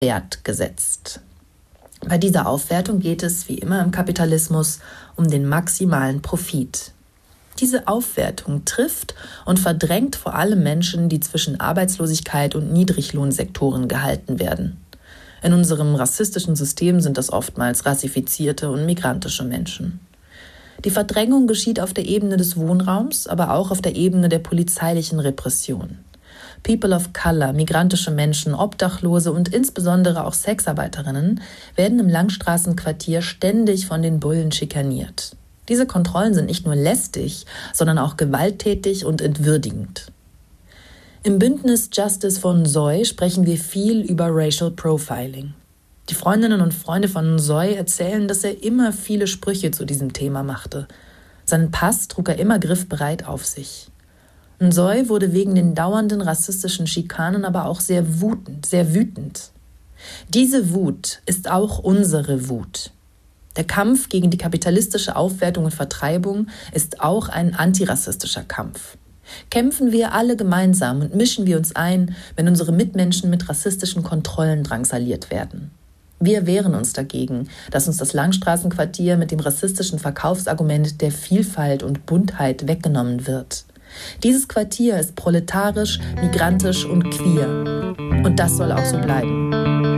Wert gesetzt. Bei dieser Aufwertung geht es, wie immer im Kapitalismus, um den maximalen Profit. Diese Aufwertung trifft und verdrängt vor allem Menschen, die zwischen Arbeitslosigkeit und Niedriglohnsektoren gehalten werden. In unserem rassistischen System sind das oftmals rassifizierte und migrantische Menschen. Die Verdrängung geschieht auf der Ebene des Wohnraums, aber auch auf der Ebene der polizeilichen Repression. People of Color, migrantische Menschen, Obdachlose und insbesondere auch Sexarbeiterinnen werden im Langstraßenquartier ständig von den Bullen schikaniert. Diese Kontrollen sind nicht nur lästig, sondern auch gewalttätig und entwürdigend. Im Bündnis Justice von Nsoy sprechen wir viel über Racial Profiling. Die Freundinnen und Freunde von Nsoy erzählen, dass er immer viele Sprüche zu diesem Thema machte. Seinen Pass trug er immer griffbereit auf sich. Nsoy wurde wegen den dauernden rassistischen Schikanen aber auch sehr wütend. Diese Wut ist auch unsere Wut. Der Kampf gegen die kapitalistische Aufwertung und Vertreibung ist auch ein antirassistischer Kampf. Kämpfen wir alle gemeinsam und mischen wir uns ein, wenn unsere Mitmenschen mit rassistischen Kontrollen drangsaliert werden. Wir wehren uns dagegen, dass uns das Langstraßenquartier mit dem rassistischen Verkaufsargument der Vielfalt und Buntheit weggenommen wird. Dieses Quartier ist proletarisch, migrantisch und queer. Und das soll auch so bleiben.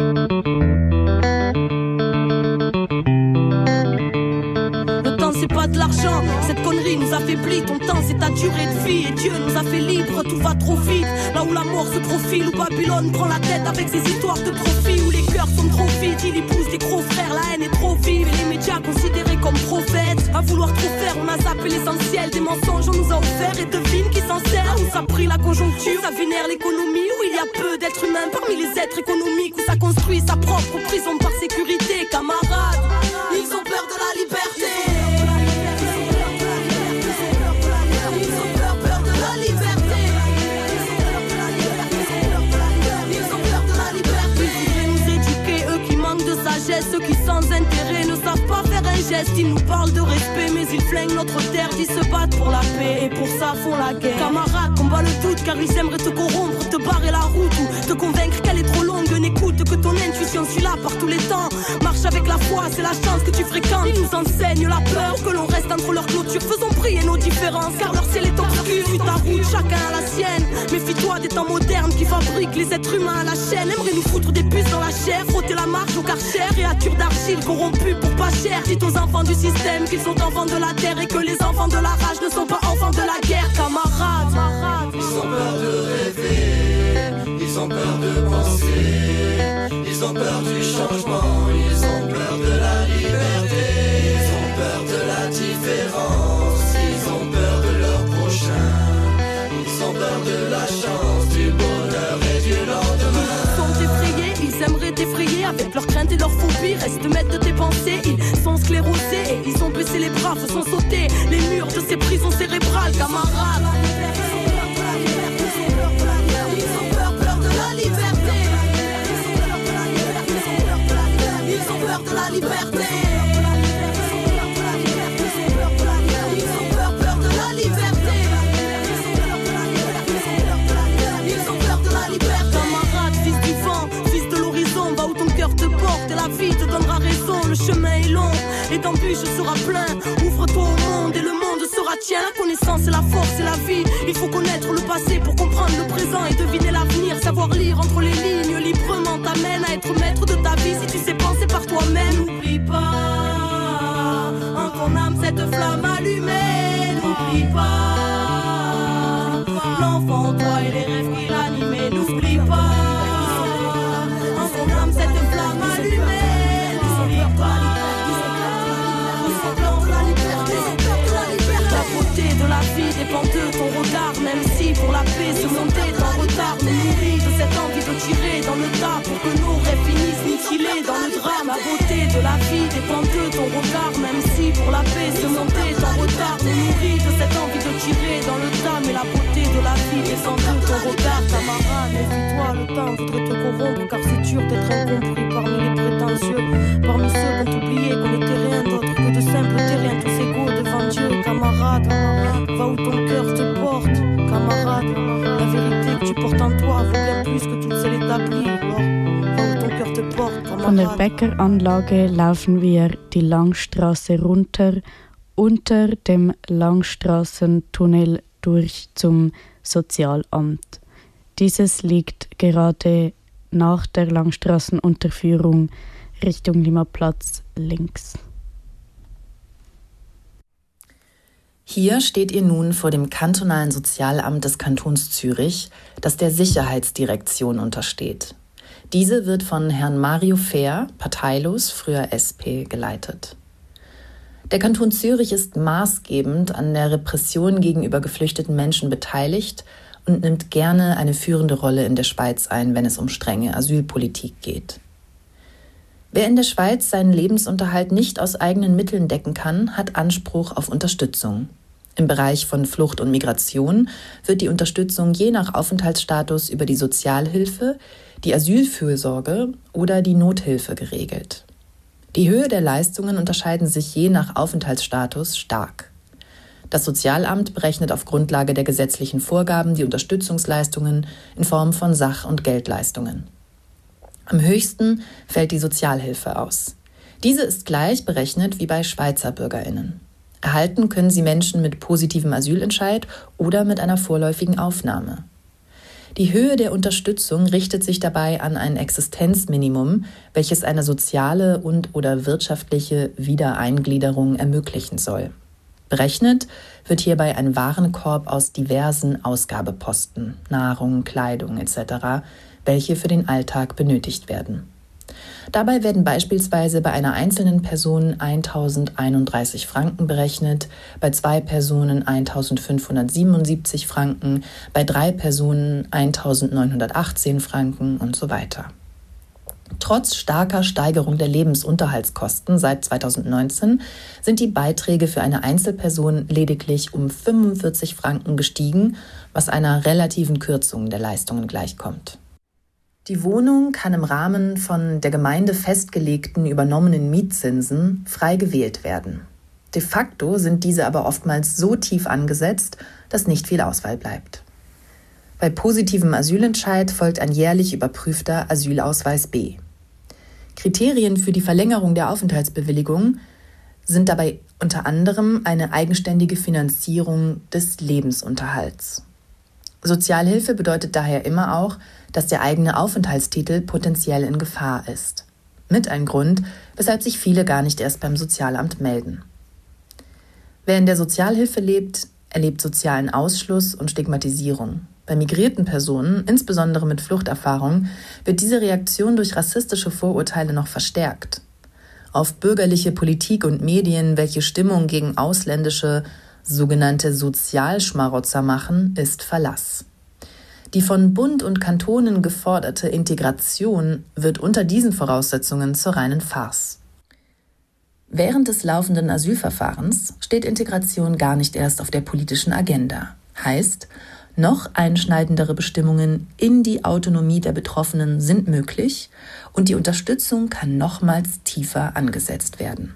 Le temps c'est pas de l'argent, cette connerie nous affaiblit. Ton temps c'est ta durée de vie et Dieu nous a fait libre. Tout va trop vite, là où la mort se profile, où Babylone prend la tête avec ses histoires de profit, où les cœurs sont trop vides, il épouse les gros frères, la haine est trop vive et les médias considérés comme prophètes. À vouloir trop faire, on a zappé l'essentiel des mensonges, on nous a offert et devine qui s'en sert. On s'est pris la conjoncture, ça vénère l'économie, où il y a peu d'êtres humains parmi les êtres économiques, où ça construit sa propre prison par sécurité. Camarades, ils ont peur de la liberté. Ceux qui sans intérêt ne savent pas faire un geste. Ils nous parlent de respect mais ils flinguent notre terre. Ils se battent pour la paix et pour ça font la guerre. Camarades, combat le doute car ils aimeraient te corrompre, te barrer la route ou te convaincre qu'elle est trop longue. N'écoute que ton intuition, suis là par tous les temps. Marche avec la foi, c'est la chance que tu fréquentes. Ils nous enseignent la peur que l'on reste entre leurs clôtures. Faisons briller nos différences car leur ciel est obscur. Suis ta route, chacun a la sienne. Méfie-toi des temps modernes qui fabriquent les êtres humains à la chaîne. Aimeraient nous foutre des puces dans la chair, frotter la marche au karcher. Créatures d'argile corrompues pour pas cher. Dites aux enfants du système qu'ils sont enfants de la terre et que les enfants de la rage ne sont pas enfants de la guerre. Camarades, ils ont peur de rêver, ils ont peur de penser, ils ont peur du changement, ils ont peur de la liberté, ils ont peur de la différence, ils ont peur de leur prochain, ils ont peur de la chance, du bonheur et du lendemain. Ils sont effrayés, ils aimeraient t'effrayer avec leurs craintes et leurs phobies. Reste maître de tes pensées, ils sont sclérosés et ils ont baissé les bras, faisant sauter les murs de ces prisons cérébrales. Camarades, de la liberté. Ils ont peur de la liberté. Ils ont peur de la liberté. Camarade, fils du vent, fils de l'horizon, va où ton cœur te porte et la vie te donnera raison. Le chemin est long et d'embûches sera plein. Ouvre-toi au monde et le monde sera tien. La connaissance et la force et la vie. Il faut connaître le passé pour comprendre le présent et deviner l'avenir. Savoir lire entre les lignes librement t'amène à être maître de ta vie. Si tu sais penser par toi-même, n'oublie pas en ton âme cette flamme allumée. N'oublie pas l'enfant en toi et les rêves qui l'animaient. N'oublie pas en ton âme cette flamme allumée. N'oublie pas la beauté de la vie dépend de ton regard. Même si pour la paix ce monde est en retard, nous nourrit de cette envie de tirer dans le tas pour que nos rêves finissent mutilés dans le drame. La beauté de la vie dépend de ton regard. Même si pour la paix ce monde est en retard, nous nourrit de cette envie de tirer dans le tas. Mais la beauté de la vie dépend de ton regard. Camarade, méfie-toi, le temps voudrait te corrompre car c'est dur d'être incompris parmi les prétentieux, parmi ceux qui ont oublié qu'on n'était rien d'autre que de simples terriens tous égaux devant Dieu. Camarade, va où ton cœur te porte. Camarade, la vérité que tu portes en toi vaut bien plus que toutes celles établies. Alors, va où ton cœur te Von der Bäckeranlage laufen wir die Langstraße runter, unter dem Langstraßentunnel durch zum Sozialamt. Dieses liegt gerade nach der Langstraßenunterführung Richtung Limaplatz links. Hier steht ihr nun vor dem kantonalen Sozialamt des Kantons Zürich, das der Sicherheitsdirektion untersteht. Diese wird von Herrn Mario Fehr, parteilos, früher SP, geleitet. Der Kanton Zürich ist maßgebend an der Repression gegenüber geflüchteten Menschen beteiligt und nimmt gerne eine führende Rolle in der Schweiz ein, wenn es um strenge Asylpolitik geht. Wer in der Schweiz seinen Lebensunterhalt nicht aus eigenen Mitteln decken kann, hat Anspruch auf Unterstützung. Im Bereich von Flucht und Migration wird die Unterstützung je nach Aufenthaltsstatus über die Sozialhilfe, die Asylfürsorge oder die Nothilfe geregelt. Die Höhe der Leistungen unterscheiden sich je nach Aufenthaltsstatus stark. Das Sozialamt berechnet auf Grundlage der gesetzlichen Vorgaben die Unterstützungsleistungen in Form von Sach- und Geldleistungen. Am höchsten fällt die Sozialhilfe aus. Diese ist gleich berechnet wie bei Schweizer BürgerInnen. Erhalten können sie Menschen mit positivem Asylentscheid oder mit einer vorläufigen Aufnahme. Die Höhe der Unterstützung richtet sich dabei an ein Existenzminimum, welches eine soziale und/oder wirtschaftliche Wiedereingliederung ermöglichen soll. Berechnet wird hierbei ein Warenkorb aus diversen Ausgabeposten, Nahrung, Kleidung etc., welche für den Alltag benötigt werden. Dabei werden beispielsweise bei einer einzelnen Person 1.031 Franken berechnet, bei 2 Personen 1.577 Franken, bei 3 Personen 1.918 Franken und so weiter. Trotz starker Steigerung der Lebensunterhaltskosten seit 2019 sind die Beiträge für eine Einzelperson lediglich um 45 Franken gestiegen, was einer relativen Kürzung der Leistungen gleichkommt. Die Wohnung kann im Rahmen von der Gemeinde festgelegten übernommenen Mietzinsen frei gewählt werden. De facto sind diese aber oftmals so tief angesetzt, dass nicht viel Auswahl bleibt. Bei positivem Asylentscheid folgt ein jährlich überprüfter Asylausweis B. Kriterien für die Verlängerung der Aufenthaltsbewilligung sind dabei unter anderem eine eigenständige Finanzierung des Lebensunterhalts. Sozialhilfe bedeutet daher immer auch, dass der eigene Aufenthaltstitel potenziell in Gefahr ist. Mit ein Grund, weshalb sich viele gar nicht erst beim Sozialamt melden. Wer in der Sozialhilfe lebt, erlebt sozialen Ausschluss und Stigmatisierung. Bei migrierten Personen, insbesondere mit Fluchterfahrung, wird diese Reaktion durch rassistische Vorurteile noch verstärkt. Auf bürgerliche Politik und Medien, welche Stimmung gegen ausländische, sogenannte Sozialschmarotzer machen, ist Verlass. Die von Bund und Kantonen geforderte Integration wird unter diesen Voraussetzungen zur reinen Farce. Während des laufenden Asylverfahrens steht Integration gar nicht erst auf der politischen Agenda. Heißt, noch einschneidendere Bestimmungen in die Autonomie der Betroffenen sind möglich und die Unterstützung kann nochmals tiefer angesetzt werden.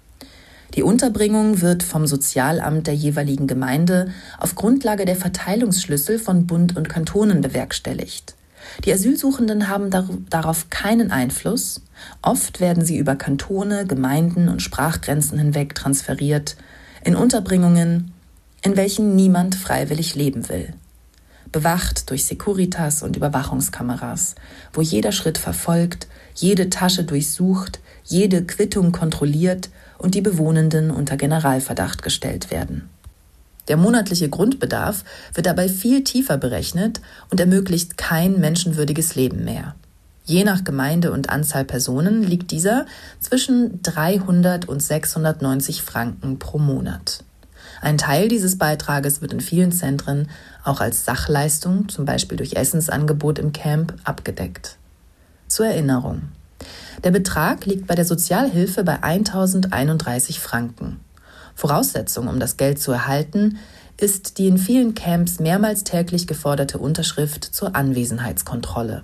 Die Unterbringung wird vom Sozialamt der jeweiligen Gemeinde auf Grundlage der Verteilungsschlüssel von Bund und Kantonen bewerkstelligt. Die Asylsuchenden haben darauf keinen Einfluss. Oft werden sie über Kantone, Gemeinden und Sprachgrenzen hinweg transferiert in Unterbringungen, in welchen niemand freiwillig leben will. Bewacht durch Securitas und Überwachungskameras, wo jeder Schritt verfolgt, jede Tasche durchsucht, jede Quittung kontrolliert und die Bewohnenden unter Generalverdacht gestellt werden. Der monatliche Grundbedarf wird dabei viel tiefer berechnet und ermöglicht kein menschenwürdiges Leben mehr. Je nach Gemeinde und Anzahl Personen liegt dieser zwischen 300 und 690 Franken pro Monat. Ein Teil dieses Beitrages wird in vielen Zentren auch als Sachleistung, zum Beispiel durch Essensangebot im Camp, abgedeckt. Zur Erinnerung: Der Betrag liegt bei der Sozialhilfe bei 1.031 Franken. Voraussetzung, um das Geld zu erhalten, ist die in vielen Camps mehrmals täglich geforderte Unterschrift zur Anwesenheitskontrolle.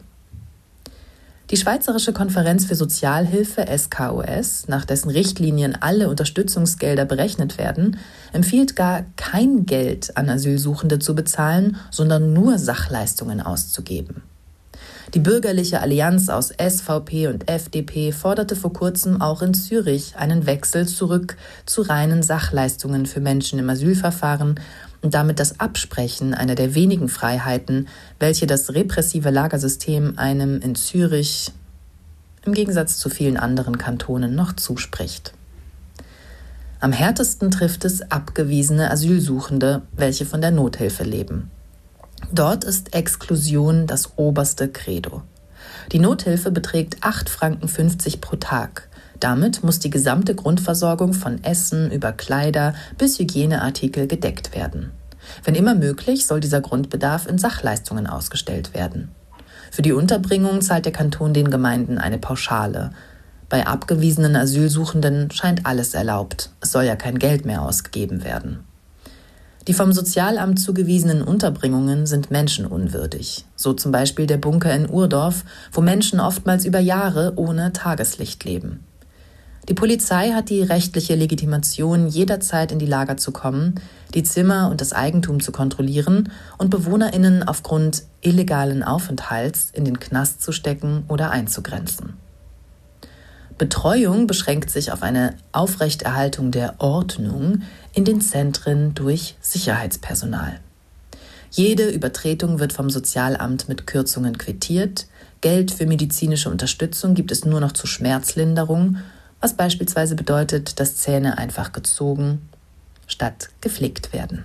Die Schweizerische Konferenz für Sozialhilfe (SKOS), nach dessen Richtlinien alle Unterstützungsgelder berechnet werden, empfiehlt gar, kein Geld an Asylsuchende zu bezahlen, sondern nur Sachleistungen auszugeben. Die bürgerliche Allianz aus SVP und FDP forderte vor kurzem auch in Zürich einen Wechsel zurück zu reinen Sachleistungen für Menschen im Asylverfahren und damit das Absprechen einer der wenigen Freiheiten, welche das repressive Lagersystem einem in Zürich im Gegensatz zu vielen anderen Kantonen noch zuspricht. Am härtesten trifft es abgewiesene Asylsuchende, welche von der Nothilfe leben. Dort ist Exklusion das oberste Credo. Die Nothilfe beträgt 8,50 Franken pro Tag. Damit muss die gesamte Grundversorgung von Essen über Kleider bis Hygieneartikel gedeckt werden. Wenn immer möglich, soll dieser Grundbedarf in Sachleistungen ausgestellt werden. Für die Unterbringung zahlt der Kanton den Gemeinden eine Pauschale. Bei abgewiesenen Asylsuchenden scheint alles erlaubt. Es soll ja kein Geld mehr ausgegeben werden. Die vom Sozialamt zugewiesenen Unterbringungen sind menschenunwürdig. So zum Beispiel der Bunker in Urdorf, wo Menschen oftmals über Jahre ohne Tageslicht leben. Die Polizei hat die rechtliche Legitimation, jederzeit in die Lager zu kommen, die Zimmer und das Eigentum zu kontrollieren und BewohnerInnen aufgrund illegalen Aufenthalts in den Knast zu stecken oder einzugrenzen. Betreuung beschränkt sich auf eine Aufrechterhaltung der Ordnung in den Zentren durch Sicherheitspersonal. Jede Übertretung wird vom Sozialamt mit Kürzungen quittiert. Geld für medizinische Unterstützung gibt es nur noch zur Schmerzlinderung, was beispielsweise bedeutet, dass Zähne einfach gezogen statt geflickt werden.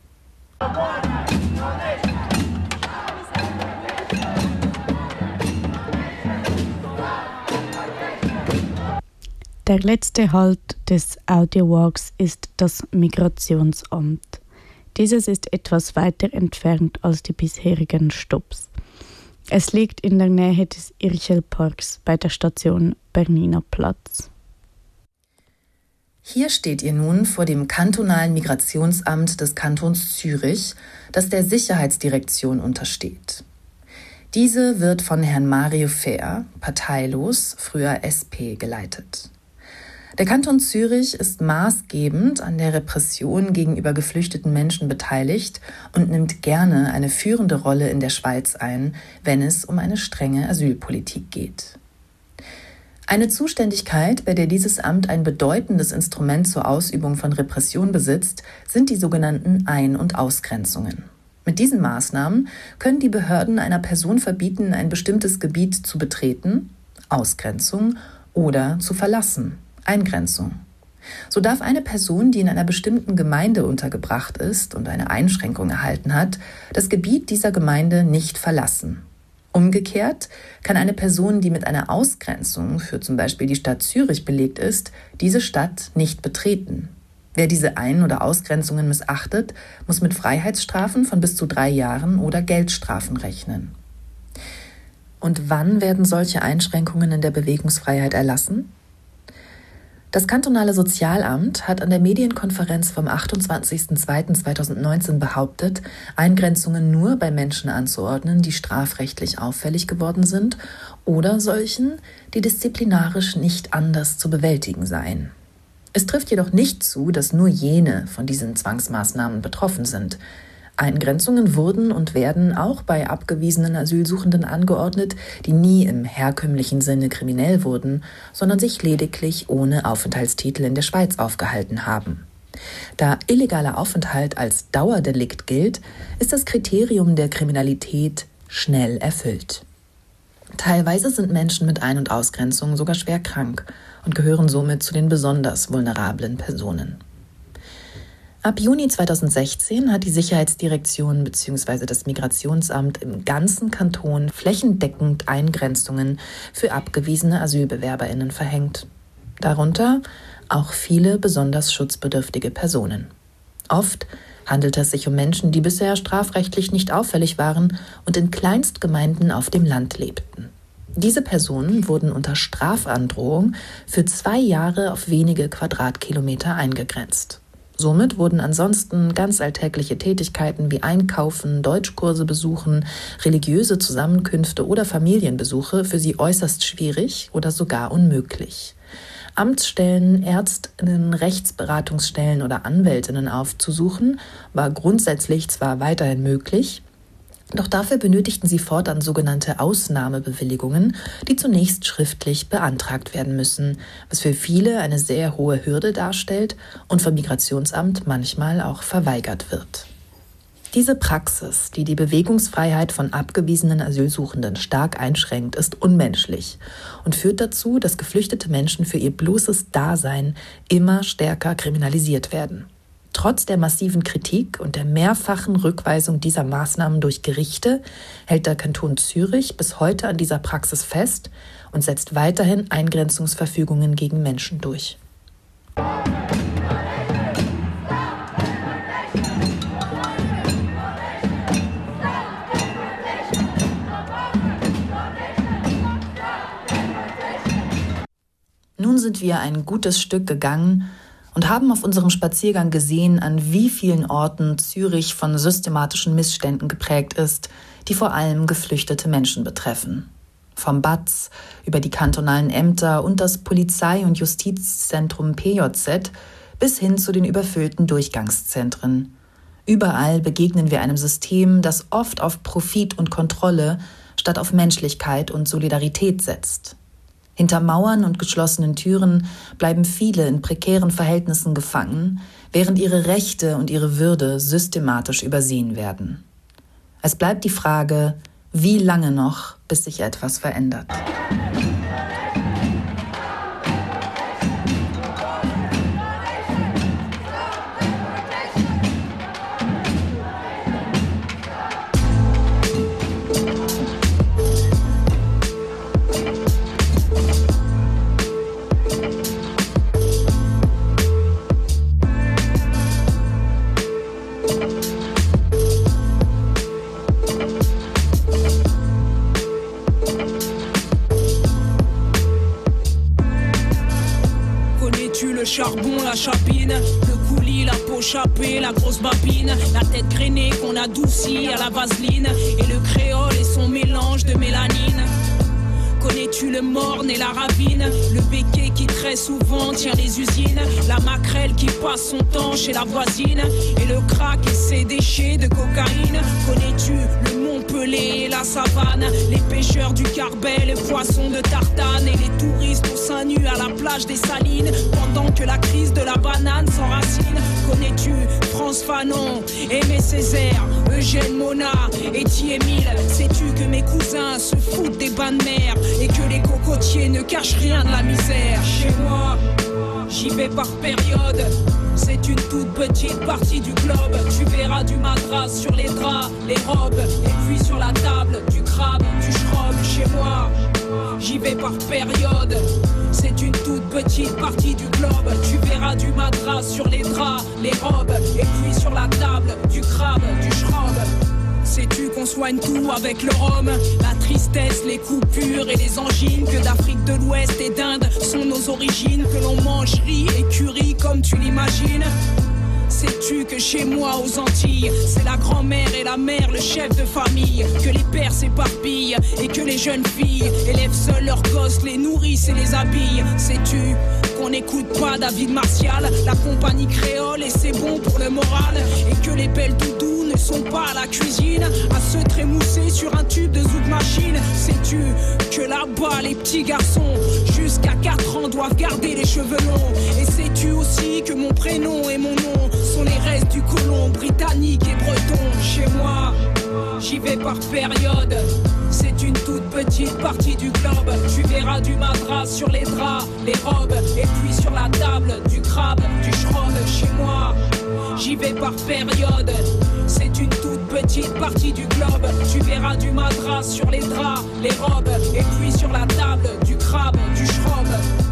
Der letzte Halt des Audiowalks ist das Migrationsamt. Dieses ist etwas weiter entfernt als die bisherigen Stopps. Es liegt in der Nähe des Irchelparks bei der Station Berniner Platz. Hier steht ihr nun vor dem kantonalen Migrationsamt des Kantons Zürich, das der Sicherheitsdirektion untersteht. Diese wird von Herrn Mario Fehr, parteilos, früher SP, geleitet. Der Kanton Zürich ist maßgebend an der Repression gegenüber geflüchteten Menschen beteiligt und nimmt gerne eine führende Rolle in der Schweiz ein, wenn es um eine strenge Asylpolitik geht. Eine Zuständigkeit, bei der dieses Amt ein bedeutendes Instrument zur Ausübung von Repression besitzt, sind die sogenannten Ein- und Ausgrenzungen. Mit diesen Maßnahmen können die Behörden einer Person verbieten, ein bestimmtes Gebiet zu betreten, Ausgrenzung, oder zu verlassen, Eingrenzung. So darf eine Person, die in einer bestimmten Gemeinde untergebracht ist und eine Einschränkung erhalten hat, das Gebiet dieser Gemeinde nicht verlassen. Umgekehrt kann eine Person, die mit einer Ausgrenzung für zum Beispiel die Stadt Zürich belegt ist, diese Stadt nicht betreten. Wer diese Ein- oder Ausgrenzungen missachtet, muss mit Freiheitsstrafen von bis zu 3 Jahren oder Geldstrafen rechnen. Und wann werden solche Einschränkungen in der Bewegungsfreiheit erlassen? Das kantonale Sozialamt hat an der Medienkonferenz vom 28.02.2019 behauptet, Eingrenzungen nur bei Menschen anzuordnen, die strafrechtlich auffällig geworden sind oder solchen, die disziplinarisch nicht anders zu bewältigen seien. Es trifft jedoch nicht zu, dass nur jene von diesen Zwangsmaßnahmen betroffen sind. Eingrenzungen wurden und werden auch bei abgewiesenen Asylsuchenden angeordnet, die nie im herkömmlichen Sinne kriminell wurden, sondern sich lediglich ohne Aufenthaltstitel in der Schweiz aufgehalten haben. Da illegaler Aufenthalt als Dauerdelikt gilt, ist das Kriterium der Kriminalität schnell erfüllt. Teilweise sind Menschen mit Ein- und Ausgrenzung sogar schwer krank und gehören somit zu den besonders vulnerablen Personen. Ab Juni 2016 hat die Sicherheitsdirektion bzw. das Migrationsamt im ganzen Kanton flächendeckend Eingrenzungen für abgewiesene AsylbewerberInnen verhängt. Darunter auch viele besonders schutzbedürftige Personen. Oft handelt es sich um Menschen, die bisher strafrechtlich nicht auffällig waren und in Kleinstgemeinden auf dem Land lebten. Diese Personen wurden unter Strafandrohung für 2 Jahre auf wenige Quadratkilometer eingegrenzt. Somit wurden ansonsten ganz alltägliche Tätigkeiten wie Einkaufen, Deutschkurse besuchen, religiöse Zusammenkünfte oder Familienbesuche für sie äußerst schwierig oder sogar unmöglich. Amtsstellen, Ärztinnen, Rechtsberatungsstellen oder Anwältinnen aufzusuchen, war grundsätzlich zwar weiterhin möglich, Doch dafür benötigten sie fortan sogenannte Ausnahmebewilligungen, die zunächst schriftlich beantragt werden müssen, was für viele eine sehr hohe Hürde darstellt und vom Migrationsamt manchmal auch verweigert wird. Diese Praxis, die die Bewegungsfreiheit von abgewiesenen Asylsuchenden stark einschränkt, ist unmenschlich und führt dazu, dass geflüchtete Menschen für ihr bloßes Dasein immer stärker kriminalisiert werden. Trotz der massiven Kritik und der mehrfachen Rückweisung dieser Maßnahmen durch Gerichte hält der Kanton Zürich bis heute an dieser Praxis fest und setzt weiterhin Eingrenzungsverfügungen gegen Menschen durch. Nun sind wir ein gutes Stück gegangen und haben auf unserem Spaziergang gesehen, an wie vielen Orten Zürich von systematischen Missständen geprägt ist, die vor allem geflüchtete Menschen betreffen. Vom BAZ über die kantonalen Ämter und das Polizei- und Justizzentrum PJZ bis hin zu den überfüllten Durchgangszentren. Überall begegnen wir einem System, das oft auf Profit und Kontrolle statt auf Menschlichkeit und Solidarität setzt. Hinter Mauern und geschlossenen Türen bleiben viele in prekären Verhältnissen gefangen, während ihre Rechte und ihre Würde systematisch übersehen werden. Es bleibt die Frage, wie lange noch, bis sich etwas verändert. Charbon, la chapine, le coulis, la peau chapée, la grosse babine, la tête grainée qu'on adoucit à la vaseline, et le créole et son mélange de mélanine. Connais-tu le morne et la ravine, le béquet qui très souvent tient les usines, la maquerelle qui passe son temps chez la voisine, et le crack et ses déchets de cocaïne. Connais-tu le Montpellier et la savane, les pêcheurs du Carbet, les poissons de Tartane, et les touristes au sein nu à la plage des Salines, pendant que la crise de la banane s'enracine. Connais-tu France Fanon, Aimé Césaire, Eugène Mona et Émile? Sais-tu que mes cousins se foutent des bains de mer et que les cocotiers ne cachent rien de la misère? Chez moi, j'y vais par période. C'est une toute petite partie du globe. Tu verras du madras sur les draps, les robes, et puis sur la table, du crabe, du schrob. Chez moi, j'y vais par période. C'est une toute petite partie du globe. Tu verras du madras sur les draps, les robes, et puis sur la table, du crabe, du schrob. Sais-tu qu'on soigne tout avec le rhum? La tristesse, les coupures et les angines, que d'Afrique de l'Ouest et d'Inde sont nos origines, que l'on mange riz et curry comme tu l'imagines. Sais-tu que chez moi aux Antilles, c'est la grand-mère et la mère, le chef de famille, que les pères s'éparpillent et que les jeunes filles élèvent seuls leurs gosses, les nourrissent et les habillent? Sais-tu qu'on n'écoute pas David Martial, la compagnie créole et c'est bon pour le moral, et que les belles doudous ne sont pas à la cuisine à se trémousser sur un tube de zouk machine? Sais-tu que là-bas les petits garçons jusqu'à 4 ans doivent garder les cheveux longs? Et sais-tu aussi que mon prénom et mon nom sont les restes du colon britannique et breton? Chez moi, j'y vais par période. C'est une toute petite partie du globe. Tu verras du madras sur les draps, les robes, et puis sur la table, du crabe, du schrob. Chez moi, j'y vais par période. C'est une toute petite partie du globe. Tu verras du madras sur les draps, les robes, et puis sur la table, du crabe, du schrob.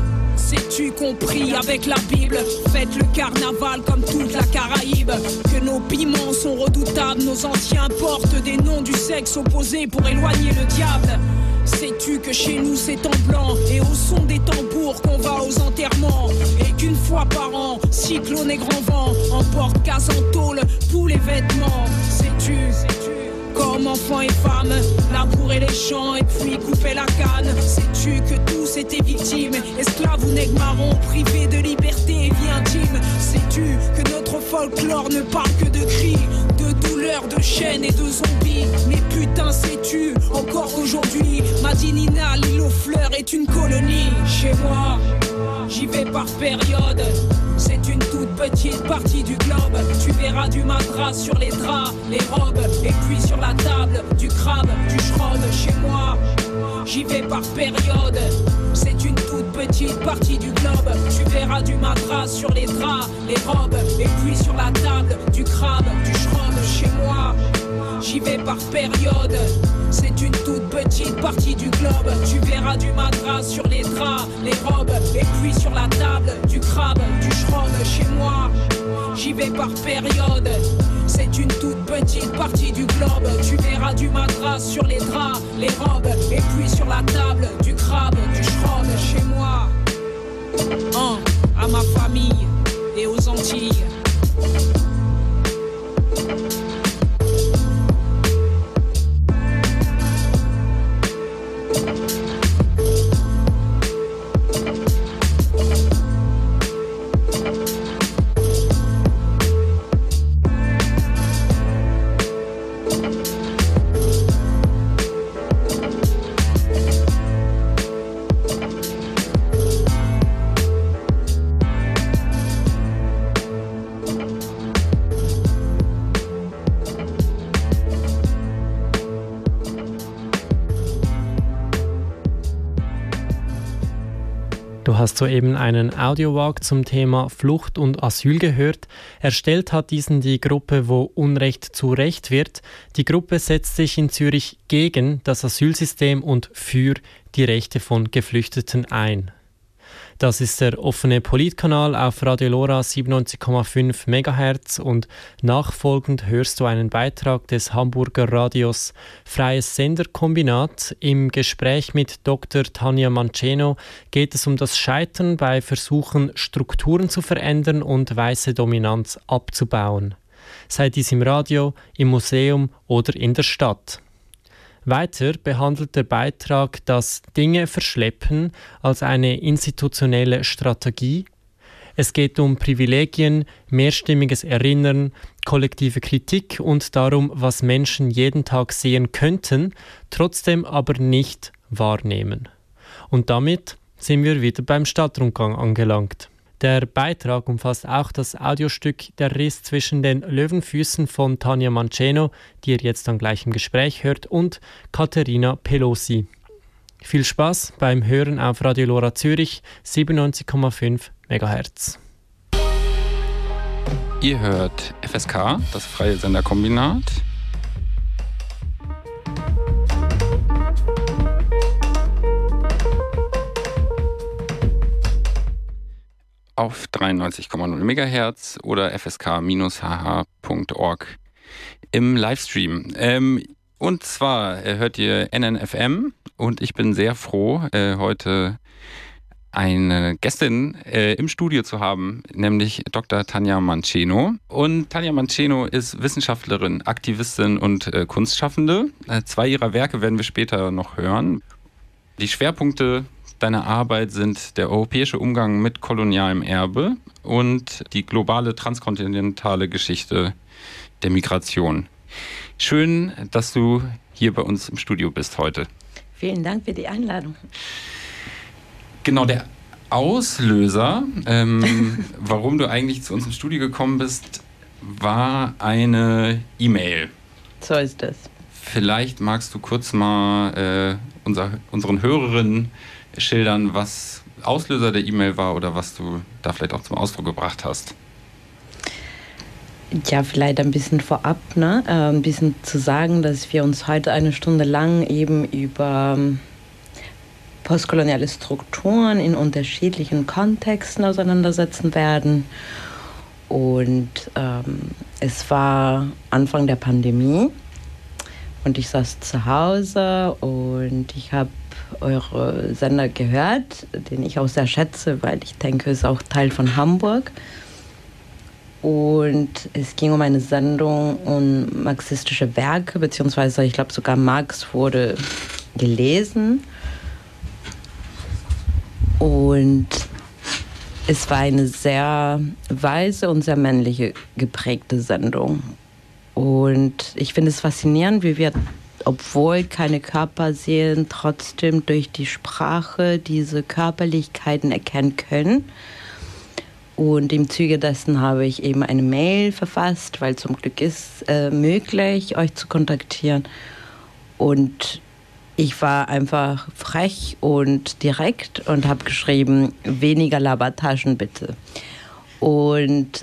Sais-tu compris avec la Bible? Faites le carnaval comme toute la Caraïbe. Que nos piments sont redoutables, nos anciens portent des noms du sexe opposé pour éloigner le diable. Sais-tu que chez nous c'est en blanc et au son des tambours qu'on va aux enterrements, et qu'une fois par an, cyclone et grand vent emportent casse en tôle tous les vêtements? Sais-tu comme hommes, enfants et femmes, labourer les champs et puis couper la canne. Sais-tu que tous étaient victimes, esclaves ou nègres marrons, privés de liberté et vie intime? Sais-tu que notre folklore ne parle que de cris, de douleurs, de chaînes et de zombies? Mais putain, sais-tu encore aujourd'hui, Madinina, l'île aux fleurs est une colonie. Chez moi, j'y vais par période. C'est une toute petite partie du globe. Tu verras du matras sur les draps, les robes, et puis sur la table, du crabe, du schrob. Chez moi, j'y vais par période. C'est une toute petite partie du globe. Tu verras du matras sur les draps, les robes, et puis sur la table, du crabe, du schrob. Chez moi, j'y vais par période. C'est une toute petite partie du globe. Tu verras du matras sur les draps, les robes, et puis sur la table, du crabe, du schrob. Chez moi, j'y vais par période. C'est une toute petite partie du globe. Tu verras du matras sur les draps, les robes, et puis sur la table, du crabe, du schrob. Chez moi, à ma famille et aux Antilles. Du hast soeben einen Audiowalk zum Thema Flucht und Asyl gehört. Erstellt hat diesen die Gruppe Wo Unrecht zu Recht wird. Die Gruppe setzt sich in Zürich gegen das Asylsystem und für die Rechte von Geflüchteten ein. Das ist der offene Politkanal auf Radio Lora 97,5 MHz und nachfolgend hörst du einen Beitrag des Hamburger Radios Freies Senderkombinat. Im Gespräch mit Dr. Tanja Manceno geht es um das Scheitern bei Versuchen, Strukturen zu verändern und weiße Dominanz abzubauen. Sei dies im Radio, im Museum oder in der Stadt. Weiter behandelt der Beitrag das Dinge verschleppen als eine institutionelle Strategie. Es geht um Privilegien, mehrstimmiges Erinnern, kollektive Kritik und darum, was Menschen jeden Tag sehen könnten, trotzdem aber nicht wahrnehmen. Und damit sind wir wieder beim Stadtrundgang angelangt. Der Beitrag umfasst auch das Audiostück Der Riss zwischen den Löwenfüßen von Tanja Manceno, die ihr jetzt dann gleich im Gespräch hört, und Caterina Pelosi. Viel Spaß beim Hören auf Radio Lora Zürich 97,5 MHz. Ihr hört FSK, das Freie Senderkombinat. Auf 93,0 MHz oder fsk-hh.org im Livestream. Und zwar hört ihr NNFM und ich bin sehr froh, heute eine Gästin im Studio zu haben, nämlich Dr. Tanja Manceno. Und Tanja Manceno ist Wissenschaftlerin, Aktivistin und Kunstschaffende. 2 ihrer Werke werden wir später noch hören. Die Schwerpunkte deiner Arbeit sind der europäische Umgang mit kolonialem Erbe und die globale transkontinentale Geschichte der Migration. Schön, dass du hier bei uns im Studio bist heute. Vielen Dank für die Einladung. Genau, der Auslöser, warum du eigentlich zu uns ins Studio gekommen bist, war eine E-Mail. So ist es. Vielleicht magst du kurz mal unseren Hörerinnen schildern, was Auslöser der E-Mail war oder was du da vielleicht auch zum Ausdruck gebracht hast. Ja, vielleicht ein bisschen vorab, ein bisschen zu sagen, dass wir uns heute eine Stunde lang eben über postkoloniale Strukturen in unterschiedlichen Kontexten auseinandersetzen werden. Und es war Anfang der Pandemie und ich saß zu Hause und ich habe eure Sender gehört, den ich auch sehr schätze, weil ich denke, es ist auch Teil von Hamburg. Und es ging um eine Sendung um marxistische Werke, beziehungsweise ich glaube sogar Marx wurde gelesen. Und es war eine sehr weiße und sehr männliche geprägte Sendung. Und ich finde es faszinierend, wie wir, obwohl keine Körper sehen, trotzdem durch die Sprache diese Körperlichkeiten erkennen können. Und im Zuge dessen habe ich eben eine Mail verfasst, weil zum Glück ist möglich, euch zu kontaktieren. Und ich war einfach frech und direkt und habe geschrieben, weniger Labertaschen bitte. Und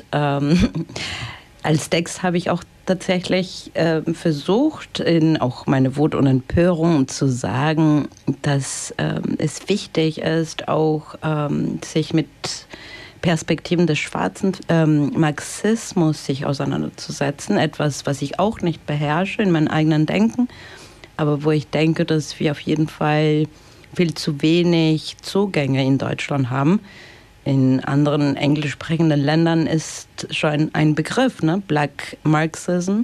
als Text habe ich auch tatsächlich versucht, in auch meine Wut und Empörung zu sagen, dass es wichtig ist, auch sich mit Perspektiven des schwarzen Marxismus sich auseinanderzusetzen. Etwas, was ich auch nicht beherrsche in meinem eigenen Denken, aber wo ich denke, dass wir auf jeden Fall viel zu wenig Zugänge in Deutschland haben. In anderen englisch sprechenden Ländern ist schon ein Begriff, ne? Black Marxism.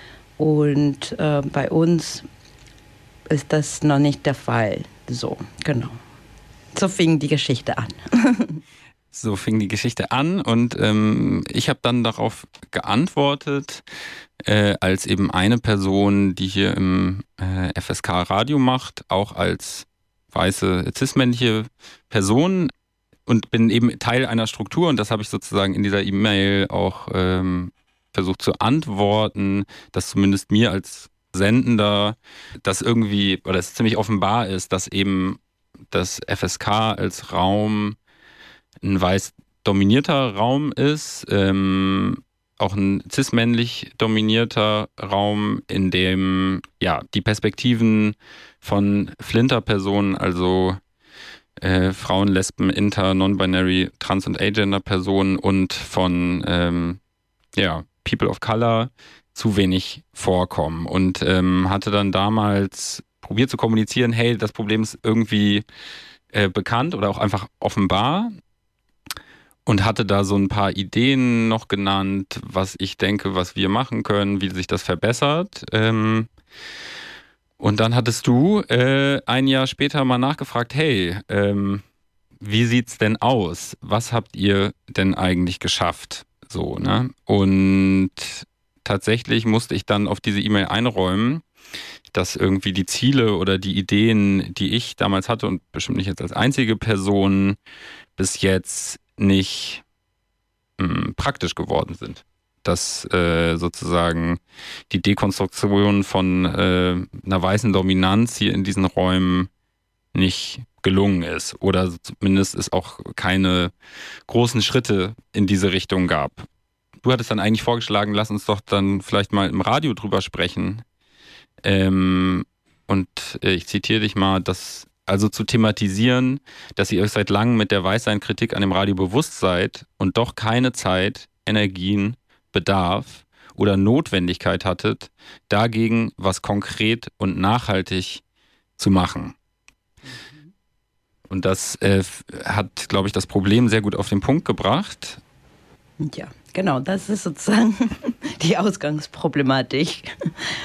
Und bei uns ist das noch nicht der Fall. So, genau. So fing die Geschichte an. So fing die Geschichte an und ich habe dann darauf geantwortet, als eben eine Person, die hier im FSK Radio macht, auch als weiße cis-männliche Person und bin eben Teil einer Struktur und das habe ich sozusagen in dieser E-Mail auch versucht zu antworten, dass zumindest mir als Sendender das irgendwie, oder es ziemlich offenbar ist, dass eben das FSK als Raum ein weiß dominierter Raum ist, auch ein cis-männlich dominierter Raum, in dem ja die Perspektiven von Flinter-Personen, also Frauen, Lesben, Inter, Non-Binary, Trans- und Agender-Personen und von People of Color zu wenig vorkommen. Und hatte dann damals probiert zu kommunizieren, hey, das Problem ist irgendwie bekannt oder auch einfach offenbar. Und hatte da so ein paar Ideen noch genannt, was ich denke, was wir machen können, wie sich das verbessert. Und dann hattest du ein Jahr später mal nachgefragt, hey, wie sieht's denn aus? Was habt ihr denn eigentlich geschafft? So, ne? Und tatsächlich musste ich dann auf diese E-Mail einräumen, dass irgendwie die Ziele oder die Ideen, die ich damals hatte und bestimmt nicht jetzt als einzige Person bis jetzt nicht praktisch geworden sind. Dass sozusagen die Dekonstruktion von einer weißen Dominanz hier in diesen Räumen nicht gelungen ist oder zumindest es auch keine großen Schritte in diese Richtung gab. Du hattest dann eigentlich vorgeschlagen, lass uns doch dann vielleicht mal im Radio drüber sprechen. Und ich zitiere dich mal, dass also zu thematisieren, dass ihr euch seit langem mit der Weißsein-Kritik an dem Radio bewusst seid und doch keine Zeit, Energien, Bedarf oder Notwendigkeit hattet, dagegen was konkret und nachhaltig zu machen. Und das hat, glaube ich, das Problem sehr gut auf den Punkt gebracht. Ja, genau, das ist sozusagen die Ausgangsproblematik.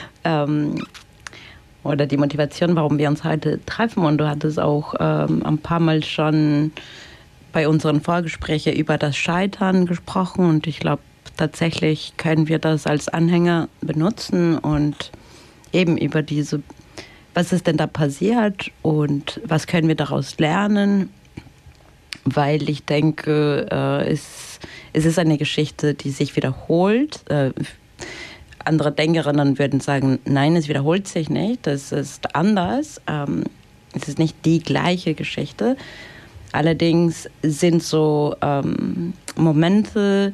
Oder die Motivation, warum wir uns heute treffen. Und du hattest auch ein paar Mal schon bei unseren Vorgesprächen über das Scheitern gesprochen. Und ich glaube, tatsächlich können wir das als Anhänger benutzen und eben über diese, was ist denn da passiert und was können wir daraus lernen. Weil ich denke, es ist eine Geschichte, die sich wiederholt. Andere Denkerinnen würden sagen, nein, es wiederholt sich nicht, das ist anders. Es ist nicht die gleiche Geschichte. Allerdings sind so Momente,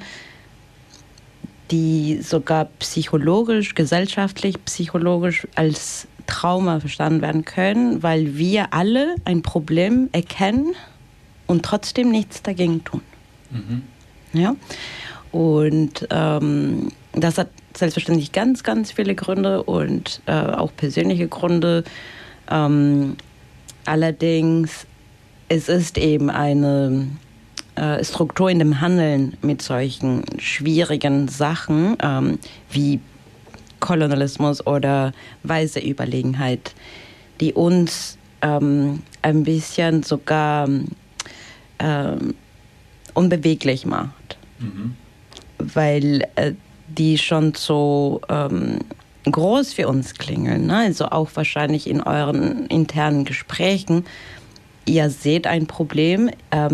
die sogar psychologisch, gesellschaftlich, psychologisch als Trauma verstanden werden können, weil wir alle ein Problem erkennen und trotzdem nichts dagegen tun. Mhm. Ja? Und das hat selbstverständlich ganz, ganz viele Gründe und auch persönliche Gründe. Allerdings, es ist eben eine Struktur in dem Handeln mit solchen schwierigen Sachen wie Kolonialismus oder weiße Überlegenheit, die uns ein bisschen sogar unbeweglich macht, weil die schon so groß für uns klingeln, ne? Also auch wahrscheinlich in euren internen Gesprächen. Ihr seht ein Problem,